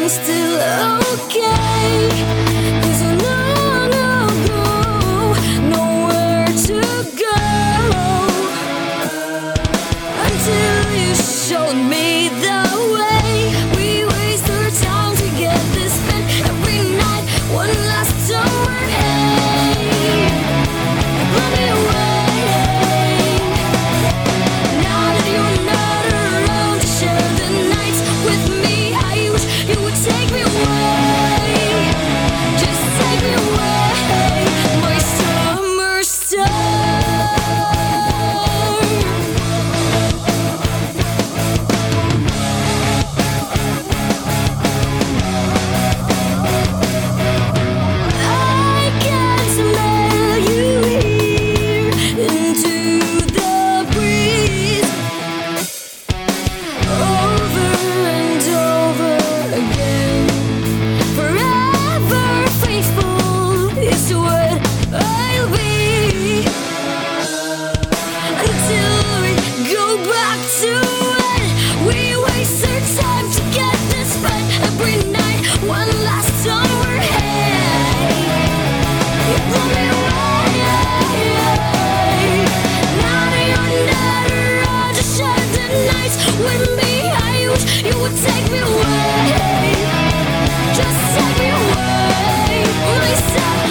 still okay. There's a long ago, nowhere to go, until you showed me the way. We waste our time to get this spent every night. One last summer, hey, blow me away. Now that you're not around to share the nights with me, I wish you would take me away. Just take me away, my summer star. I can smell you here into the breeze, over and over again. Forever faithful is what I'll be, until we go back to when we waste our time to get this spent every night. One last summer, hey, you blow me away. Now that you're not around to share the nights with me, I wish you would take me away. Just take me away, my summer.